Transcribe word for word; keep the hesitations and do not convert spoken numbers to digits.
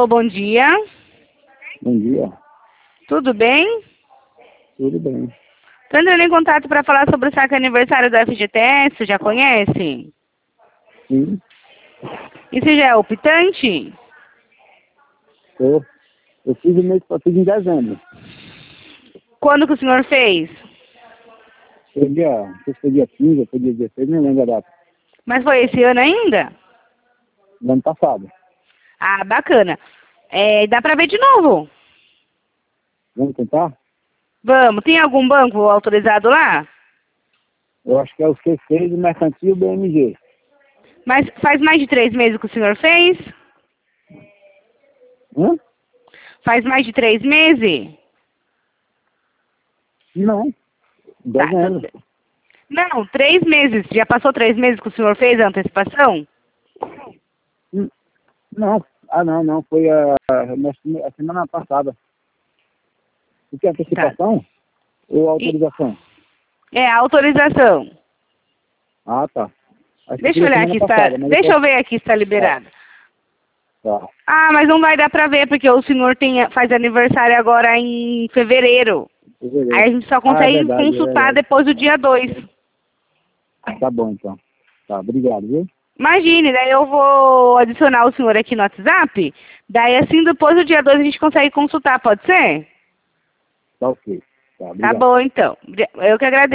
Alô, bom dia. Bom dia. Tudo bem? Tudo bem. Estou entrando em contato para falar sobre o saque aniversário do F G T S, já conhece? Sim, E você já é optante? eu, eu fiz o mês eu fiz em dezembro. Quando que o senhor fez? Foi dia, não sei se foi dia quinze ou foi dia dezesseis, não lembro a data. Mas foi esse ano ainda? Do ano passado. Ah, bacana. É, dá para ver de novo. Vamos tentar? Vamos. Tem algum banco autorizado lá? Eu acho que é o C seis, o Mercantil e o B M G. Mas faz mais de três meses que o senhor fez? Hã? Faz mais de três meses? Não. Tá, tudo Dezembro. bem. Não, três meses. Já passou três meses que o senhor fez a antecipação? Hum, Não. Ah, não, não. Foi a, a semana passada. O que é antecipação? Ou E- autorização? É, a autorização. Ah, tá. Acho que Deixa eu foi a olhar semana aqui, está, passada, mas eu deixa eu posso... ver aqui se está liberado. Tá. Ah, mas não vai dar pra ver, porque o senhor tem, faz aniversário agora em fevereiro. Aí a Fevereiro. gente só Ah, é consegue verdade, é consultar verdade. depois do dia dois. Tá bom, então. Tá, obrigado, viu? Imagine, daí eu vou adicionar o senhor aqui no WhatsApp, daí assim depois do dia dois a gente consegue consultar, pode ser? Tá ok. Tá, Tá obrigado. bom, então. Eu que agradeço.